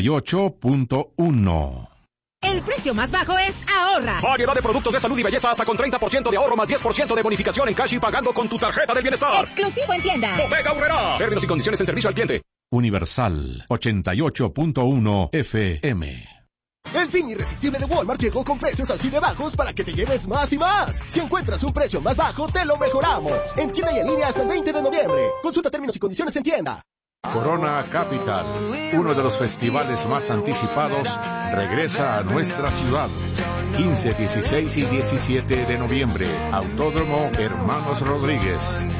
8.1. El precio más bajo es ahorra. Variedad de productos de salud y belleza hasta con 30% de ahorro más 10% de bonificación en cash y pagando con tu tarjeta del bienestar. Exclusivo en tienda. Bodega Aurrerá. Términos y condiciones en servicio al cliente. Universal 88.1 FM. El fin irresistible de Walmart llegó con precios así de bajos para que te lleves más y más. Si encuentras un precio más bajo, te lo mejoramos. En tienda y en línea hasta el 20 de noviembre. Consulta términos y condiciones en tienda. Corona Capital, uno de los festivales más anticipados, regresa a nuestra ciudad. 15, 16 y 17 de noviembre, Autódromo Hermanos Rodríguez.